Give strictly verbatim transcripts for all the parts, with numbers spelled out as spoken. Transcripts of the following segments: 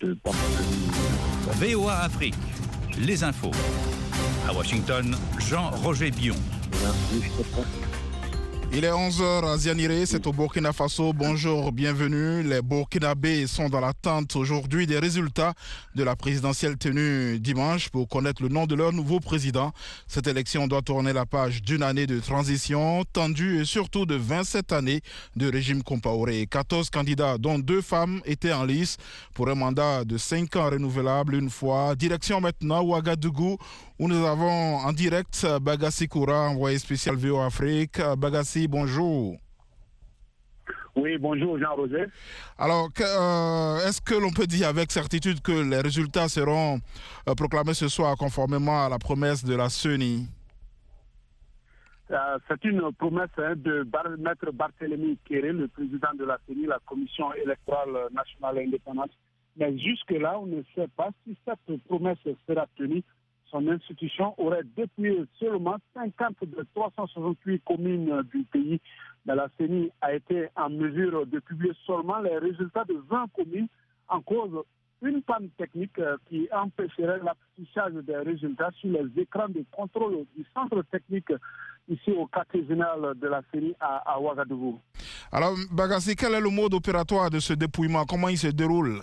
de partenaires. V O A Afrique, les infos. À Washington, Jean-Roger Bion. Il est onze heures à Zianiré, c'est au Burkina Faso. Bonjour, bienvenue. Les Burkinabés sont dans l'attente aujourd'hui des résultats de la présidentielle tenue dimanche pour connaître le nom de leur nouveau président. Cette élection doit tourner la page d'une année de transition tendue et surtout de vingt-sept années de régime Compaoré. quatorze candidats, dont deux femmes, étaient en lice pour un mandat de cinq ans renouvelable une fois. Direction maintenant Ouagadougou, où nous avons en direct Bagassi Koura, envoyé spécial V O A Afrique. Bagassi, bonjour. Oui, bonjour Jean-Roger. Alors, que, euh, est-ce que l'on peut dire avec certitude que les résultats seront euh, proclamés ce soir conformément à la promesse de la C E N I? euh, C'est une promesse hein, de Bar- Maître Barthélémy Kéré, le président de la C E N I, la Commission électorale nationale indépendante. Mais jusque-là, on ne sait pas si cette promesse sera tenue. Son institution aurait dépouillé seulement cinquante de trois cent soixante-huit communes du pays. Mais la C E N I a été en mesure de publier seulement les résultats de vingt communes en cause une panne technique qui empêcherait l'affichage des résultats sur les écrans de contrôle du centre technique ici au quartier général de la C E N I à, à Ouagadougou. Alors, Bagassi, quel est le mode opératoire de ce dépouillement? Comment il se déroule?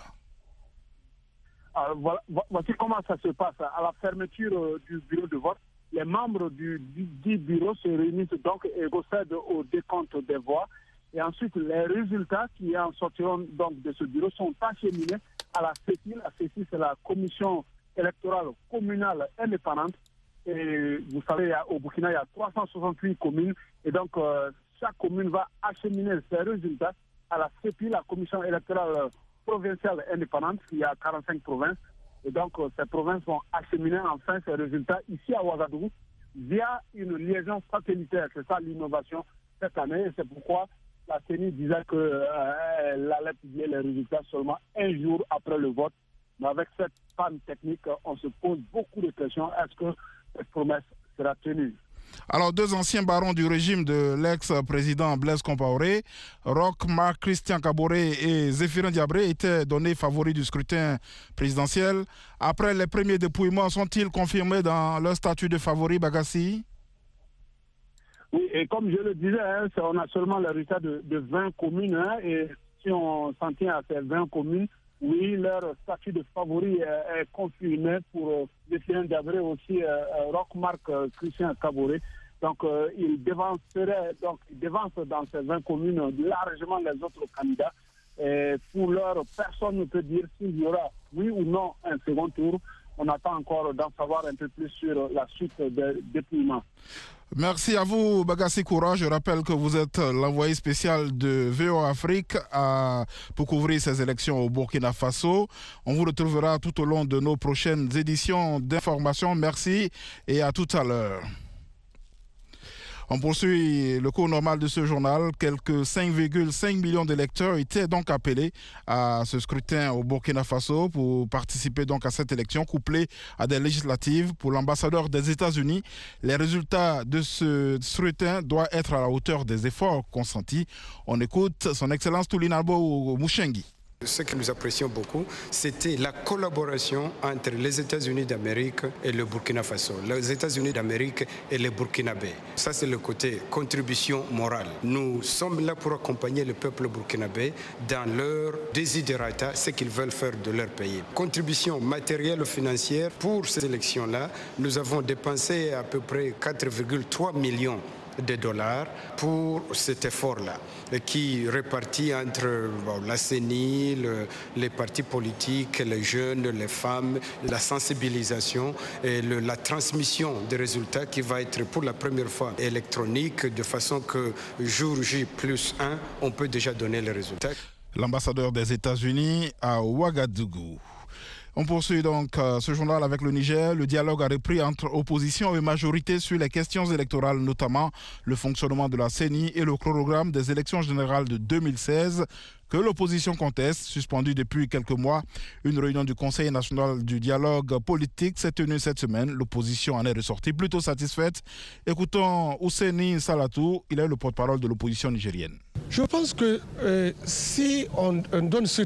Alors, voilà, voici comment ça se passe. À la fermeture euh, du bureau de vote, les membres du, du, du bureau se réunissent donc et procèdent au décompte des voix. Et ensuite, les résultats qui en sortiront donc de ce bureau sont acheminés à la C E C I. La C E C I, c'est la commission électorale communale indépendante. Et vous savez, il y a, au Burkina, il y a trois cent soixante-huit communes. Et donc, euh, chaque commune va acheminer ses résultats à la C E P I, la commission électorale provinciale indépendante. Il y a quarante-cinq provinces. Et donc, euh, ces provinces vont acheminer enfin ces résultats ici à Ouagadougou via une liaison satellitaire. C'est ça l'innovation cette année. Et c'est pourquoi la C E N I disait qu'elle euh, allait publier les résultats seulement un jour après le vote. Mais avec cette panne technique, on se pose beaucoup de questions. Est-ce que cette promesse sera tenue? Alors, deux anciens barons du régime de l'ex-président Blaise Compaoré, Roch Marc Christian Kaboré et Zéphirin Diabré, étaient donnés favoris du scrutin présidentiel. Après les premiers dépouillements, sont-ils confirmés dans leur statut de favoris, Bagassi? Oui, et comme je le disais, hein, on a seulement le résultat de, de vingt communes. Hein, et si on s'en tient à ces vingt communes, oui, leur statut de favori est, est confirmé pour euh, Zéphirin Diabré aussi, euh, Roch Marc euh, Christian Kaboré. Donc, euh, ils devanceraient, donc, ils devancent dans ces vingt communes largement les autres candidats. Et pour leur, personne ne peut dire s'il y aura, oui ou non, un second tour. On attend encore d'en savoir un peu plus sur la suite des dépouillements. Merci à vous, Bagassi Koura. Je rappelle que vous êtes l'envoyé spécial de V O A Afrique à, pour couvrir ces élections au Burkina Faso. On vous retrouvera tout au long de nos prochaines éditions d'information. Merci et à tout à l'heure. On poursuit le cours normal de ce journal. Quelques cinq virgule cinq millions d'électeurs étaient donc appelés à ce scrutin au Burkina Faso pour participer donc à cette élection couplée à des législatives. Pour l'ambassadeur des États-Unis, les résultats de ce scrutin doivent être à la hauteur des efforts consentis. On écoute son Excellence Toulinabo Mouchengi. Ce que nous apprécions beaucoup, c'était la collaboration entre les États-Unis d'Amérique et le Burkina Faso, les États-Unis d'Amérique et les Burkinabés. Ça, c'est le côté contribution morale. Nous sommes là pour accompagner le peuple burkinabé dans leur desiderata, ce qu'ils veulent faire de leur pays. Contribution matérielle ou financière pour ces élections-là, nous avons dépensé à peu près quatre virgule trois millions de dollars pour cet effort-là, qui répartit entre bon, la C E N I, le, les partis politiques, les jeunes, les femmes, la sensibilisation et le, la transmission des résultats qui va être pour la première fois électronique, de façon que jour J plus un, on peut déjà donner les résultats. L'ambassadeur des États-Unis à Ouagadougou. On poursuit donc euh, ce journal avec le Niger. Le dialogue a repris entre opposition et majorité sur les questions électorales, notamment le fonctionnement de la C E N I et le chronogramme des élections générales de deux mille seize que l'opposition conteste, suspendue depuis quelques mois. Une réunion du Conseil national du dialogue politique s'est tenue cette semaine. L'opposition en est ressortie plutôt satisfaite. Écoutons Ousseini Salatou, il est le porte-parole de l'opposition nigérienne. Je pense que euh, si on, on donne suite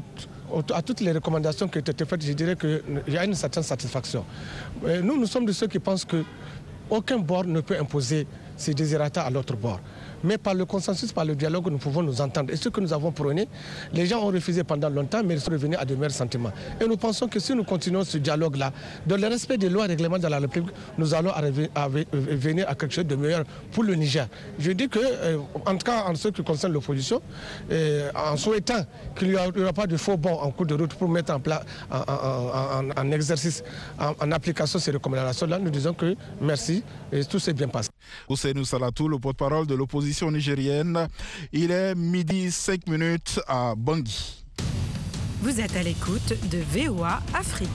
à toutes les recommandations qui ont été faites, je dirais qu'il y a une certaine satisfaction. Nous, nous sommes de ceux qui pensent qu'aucun bord ne peut imposer ses désirata à l'autre bord. Mais par le consensus, par le dialogue, nous pouvons nous entendre. Et ce que nous avons prôné, les gens ont refusé pendant longtemps, mais ils sont revenus à de meilleurs sentiments. Et nous pensons que si nous continuons ce dialogue-là, dans le respect des lois et règlements de la République, nous allons arriver à venir à quelque chose de meilleur pour le Niger. Je dis que, en tout cas, en ce qui concerne l'opposition, en souhaitant qu'il n'y aura pas de faux bons en cours de route pour mettre en, place, en, en, en, en exercice, en, en application ces recommandations-là, nous disons que merci et tout s'est bien passé. Ousseynou Salatou, le porte-parole de l'opposition nigérienne. Il est midi cinq minutes à Bangui. Vous êtes à l'écoute de V O A Afrique.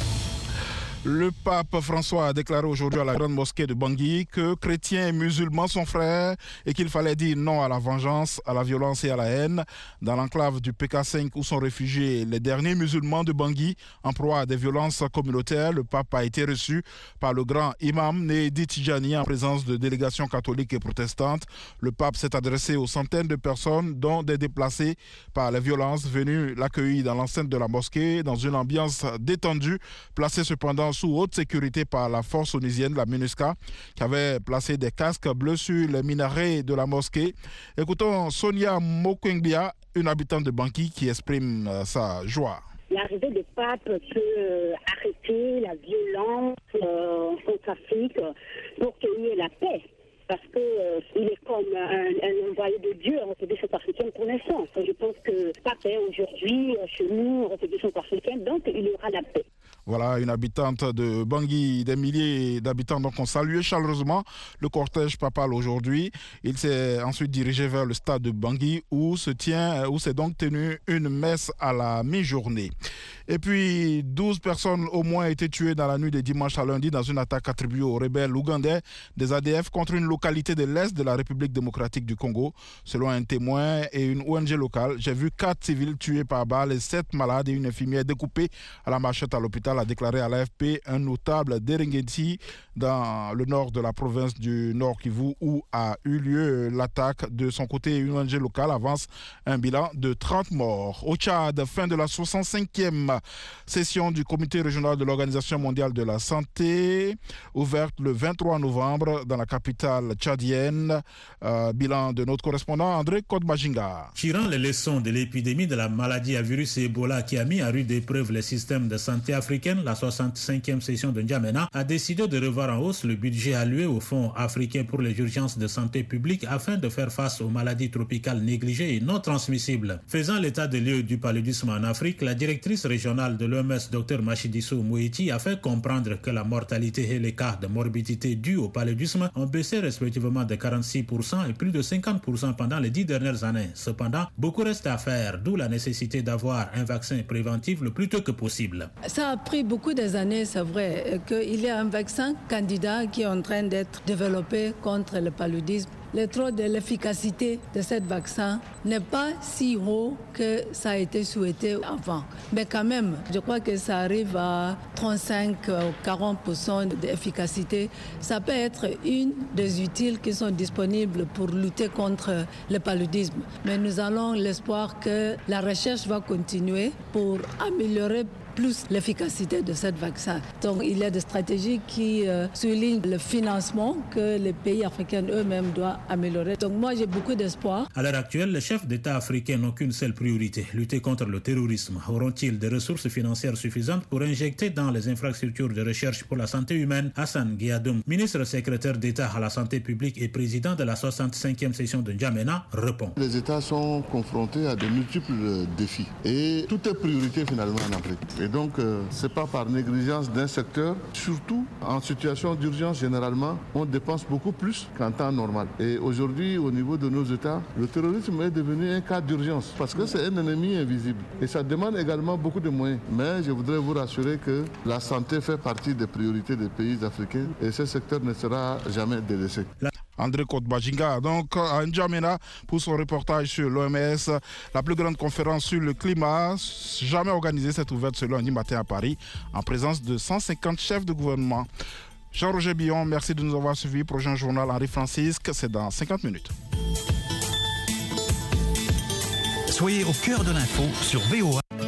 Le pape François a déclaré aujourd'hui à la grande mosquée de Bangui que chrétiens et musulmans sont frères et qu'il fallait dire non à la vengeance, à la violence et à la haine. Dans l'enclave du P K cinq où sont réfugiés les derniers musulmans de Bangui en proie à des violences communautaires, le pape a été reçu par le grand imam Nehedi Tidjani en présence de délégations catholiques et protestantes. Le pape s'est adressé aux centaines de personnes, dont des déplacés par les violences, venus l'accueillir dans l'enceinte de la mosquée dans une ambiance détendue, placée cependant sous haute sécurité par la force onusienne, la MINUSCA, qui avait placé des casques bleus sur les minarets de la mosquée. Écoutons Sonia Mokwingbia, une habitante de Bangui, qui exprime euh, sa joie. L'arrivée du pape peut euh, arrêter la violence euh, en Centrafrique pour qu'il y ait la paix. Parce qu'il euh, est comme un, un envoyé de Dieu en République centrafricaine pour naissance. Je pense que le pape est aujourd'hui chez nous en République centrafricaine, donc il y aura la paix. Voilà, une habitante de Bangui, des milliers d'habitants donc ont salué chaleureusement le cortège papal aujourd'hui. Il s'est ensuite dirigé vers le stade de Bangui où se tient, où s'est donc tenue une messe à la mi-journée. Et puis, douze personnes au moins ont été tuées dans la nuit de dimanche à lundi dans une attaque attribuée aux rebelles ougandais des A D F contre une localité de l'Est de la République démocratique du Congo. Selon un témoin et une O N G locale, j'ai vu quatre civils tués par balle et sept malades et une infirmière découpée à la machette à l'hôpital, a déclaré à l'A F P un notable d'Eringeti dans le nord de la province du Nord Kivu où a eu lieu l'attaque. De son côté, une O N G locale avance un bilan de trente morts. Au Tchad, fin de la soixante-cinquième session du comité régional de l'Organisation mondiale de la santé, ouverte le vingt-trois novembre dans la capitale tchadienne. Euh, bilan de notre correspondant André Kodbajinga. Tirant les leçons de l'épidémie de la maladie à virus Ebola qui a mis à rude épreuve les systèmes de santé africains, la soixante-cinquième session de N'Djamena a décidé de revoir en hausse le budget alloué au Fonds africain pour les urgences de santé publique afin de faire face aux maladies tropicales négligées et non transmissibles. Faisant l'état des lieux du paludisme en Afrique, la directrice régionale de l'O M S, Dr Matshidiso Moeti, a fait comprendre que la mortalité et les cas de morbidité dus au paludisme ont baissé respectivement de quarante-six pour cent et plus de cinquante pour cent pendant les dix dernières années. Cependant, beaucoup reste à faire, d'où la nécessité d'avoir un vaccin préventif le plus tôt que possible. Ça a pris beaucoup des années, c'est vrai, qu'il y a un vaccin candidat qui est en train d'être développé contre le paludisme. Le taux de l'efficacité de ce vaccin n'est pas si haut que ça a été souhaité avant. Mais quand même, je crois que ça arrive à trente-cinq à quarante pour cent d'efficacité. Ça peut être une des utiles qui sont disponibles pour lutter contre le paludisme. Mais nous avons l'espoir que la recherche va continuer pour améliorer plus l'efficacité de ce vaccin. Donc il y a des stratégies qui euh, soulignent le financement que les pays africains eux-mêmes doivent améliorer. Donc moi j'ai beaucoup d'espoir. À l'heure actuelle, les chefs d'État africains n'ont qu'une seule priorité, lutter contre le terrorisme. Auront-ils des ressources financières suffisantes pour injecter dans les infrastructures de recherche pour la santé humaine? Hassan Guiadoum, ministre secrétaire d'État à la santé publique et président de la soixante-cinquième session de N'Djamena, répond. Les États sont confrontés à de multiples défis et tout est priorité finalement en Afrique. Et donc, euh, ce n'est pas par négligence d'un secteur. Surtout, en situation d'urgence, généralement, on dépense beaucoup plus qu'en temps normal. Et aujourd'hui, au niveau de nos États, le terrorisme est devenu un cas d'urgence parce que c'est un ennemi invisible. Et ça demande également beaucoup de moyens. Mais je voudrais vous rassurer que la santé fait partie des priorités des pays africains et ce secteur ne sera jamais délaissé. La André Kodbajinga, donc à N'Djamena pour son reportage sur l'O M S. La plus grande conférence sur le climat jamais organisée s'est ouverte ce lundi matin à Paris en présence de cent cinquante chefs de gouvernement. Jean-Roger Billon, merci de nous avoir suivis. Prochain journal Henri Francisque, c'est dans cinquante minutes. Soyez au cœur de l'info sur V O A.